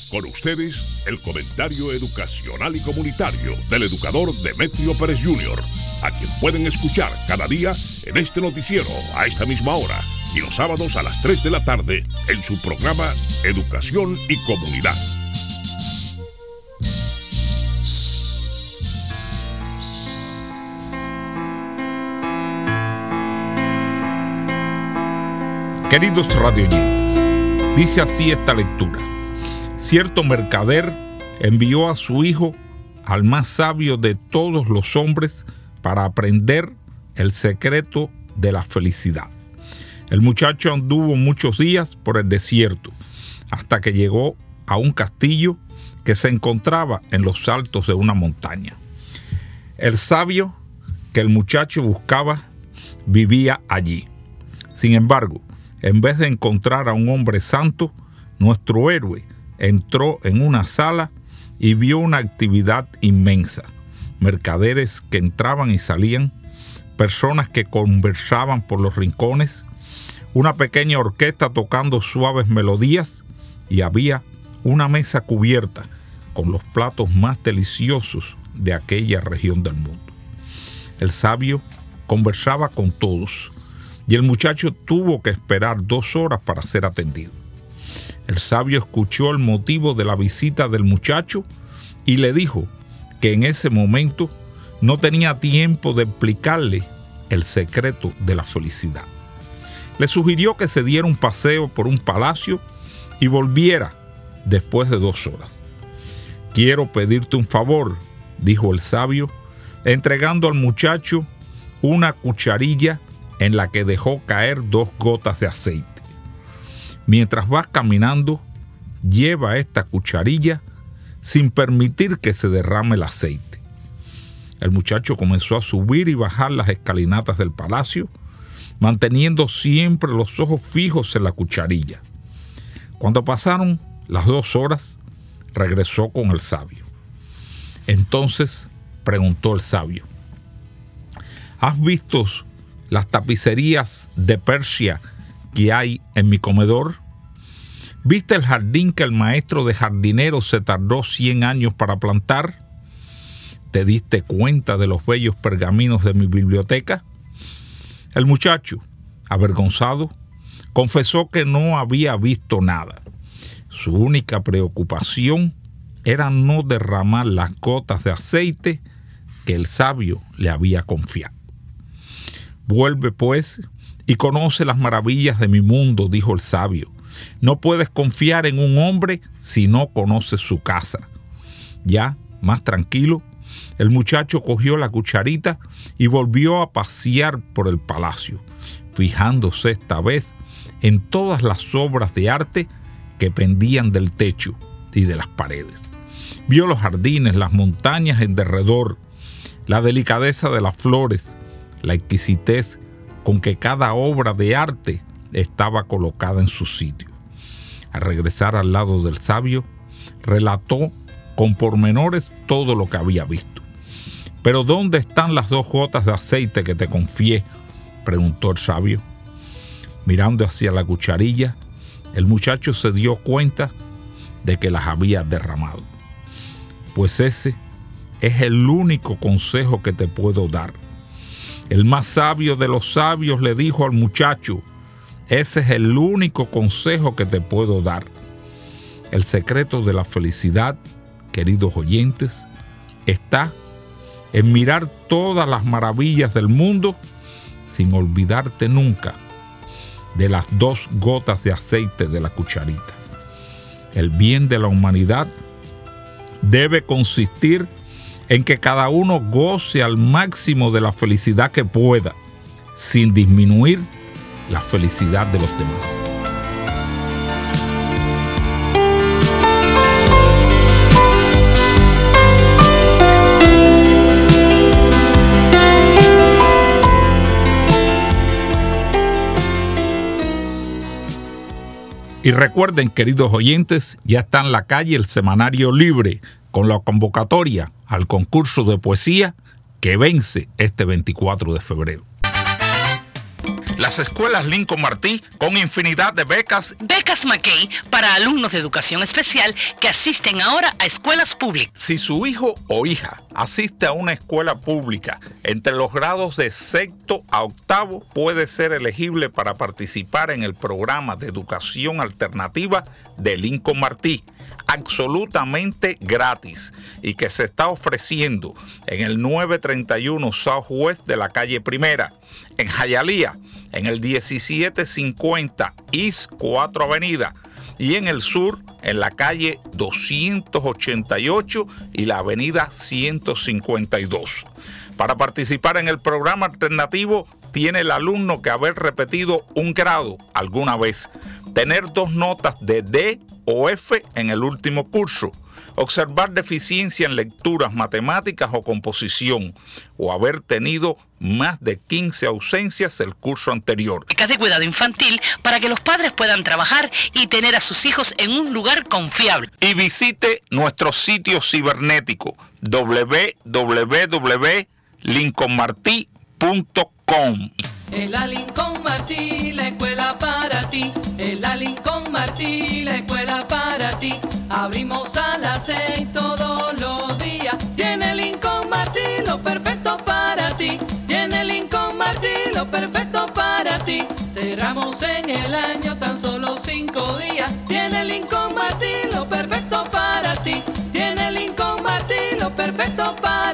Con ustedes, el comentario educacional y comunitario del educador Demetrio Pérez Jr., a quien pueden escuchar cada día en este noticiero a esta misma hora y los sábados a las 3 de la tarde en su programa Educación y Comunidad. Queridos radioyentes, dice así esta lectura. Cierto mercader envió a su hijo al más sabio de todos los hombres para aprender el secreto de la felicidad. El muchacho anduvo muchos días por el desierto hasta que llegó a un castillo que se encontraba en los altos de una montaña. El sabio que el muchacho buscaba vivía allí. Sin embargo, en vez de encontrar a un hombre santo, nuestro héroe entró en una sala y vio una actividad inmensa. Mercaderes que entraban y salían, personas que conversaban por los rincones, una pequeña orquesta tocando suaves melodías y había una mesa cubierta con los platos más deliciosos de aquella región del mundo. El sabio conversaba con todos y el muchacho tuvo que esperar 2 horas para ser atendido. El sabio escuchó el motivo de la visita del muchacho y le dijo que en ese momento no tenía tiempo de explicarle el secreto de la felicidad. Le sugirió que se diera un paseo por un palacio y volviera después de 2 horas. «Quiero pedirte un favor», dijo el sabio, entregando al muchacho una cucharilla en la que dejó caer 2 gotas de aceite. «Mientras vas caminando, lleva esta cucharilla sin permitir que se derrame el aceite». El muchacho comenzó a subir y bajar las escalinatas del palacio, manteniendo siempre los ojos fijos en la cucharilla. Cuando pasaron las 2 horas, regresó con el sabio. Entonces preguntó el sabio: «¿Has visto las tapicerías de Persia que hay en mi comedor? ¿Viste el jardín que el maestro de jardineros se tardó 100 años para plantar? ¿Te diste cuenta de los bellos pergaminos de mi biblioteca?». El muchacho, avergonzado, confesó que no había visto nada. Su única preocupación era no derramar las gotas de aceite que el sabio le había confiado. «Vuelve, pues, y conoce las maravillas de mi mundo», dijo el sabio. «No puedes confiar en un hombre si no conoces su casa». Ya, más tranquilo, el muchacho cogió la cucharita y volvió a pasear por el palacio, fijándose esta vez en todas las obras de arte que pendían del techo y de las paredes. Vio los jardines, las montañas en derredor, la delicadeza de las flores, la exquisitez con que cada obra de arte estaba colocada en su sitio. Al regresar al lado del sabio, relató con pormenores todo lo que había visto. «¿Pero dónde están las 2 gotas de aceite que te confié?», preguntó el sabio. Mirando hacia la cucharilla, el muchacho se dio cuenta de que las había derramado. «Pues ese es el único consejo que te puedo dar». El más sabio de los sabios le dijo al muchacho: «Ese es el único consejo que te puedo dar». El secreto de la felicidad, queridos oyentes, está en mirar todas las maravillas del mundo sin olvidarte nunca de las 2 gotas de aceite de la cucharita. El bien de la humanidad debe consistir en que cada uno goce al máximo de la felicidad que pueda, sin disminuir la felicidad de los demás. Y recuerden, queridos oyentes, ya está en la calle el semanario Libre con la convocatoria al concurso de poesía que vence este 24 de febrero. Las escuelas Lincoln Martí con infinidad de becas. Becas McKay para alumnos de educación especial que asisten ahora a escuelas públicas. Si su hijo o hija asiste a una escuela pública entre los grados de 6º a 8º, puede ser elegible para participar en el programa de educación alternativa de Lincoln Martí, absolutamente gratis, y que se está ofreciendo en el 931 Southwest de la calle Primera, en Hialeah, en el 1750 East 4 Avenida, y en el sur, en la calle 288 y la avenida 152. Para participar en el programa alternativo, tiene el alumno que haber repetido un grado alguna vez, tener 2 notas de D o F en el último curso, observar deficiencia en lecturas, matemáticas o composición, o haber tenido más de 15 ausencias el curso anterior. Becas de cuidado infantil para que los padres puedan trabajar y tener a sus hijos en un lugar confiable. Y visite nuestro sitio cibernético www.lincolnmarti.com. En la Lincoln Martí, la escuela para ti. En la Lincoln Martí, la escuela para ti. Abrimos a las 6 todos los días. Tiene Lincoln Martí lo perfecto para ti. Tiene Lincoln Martí lo perfecto para ti. Cerramos en el año tan solo 5 días. Tiene Lincoln Martí lo perfecto para ti. Tiene Lincoln Martí lo perfecto para ti.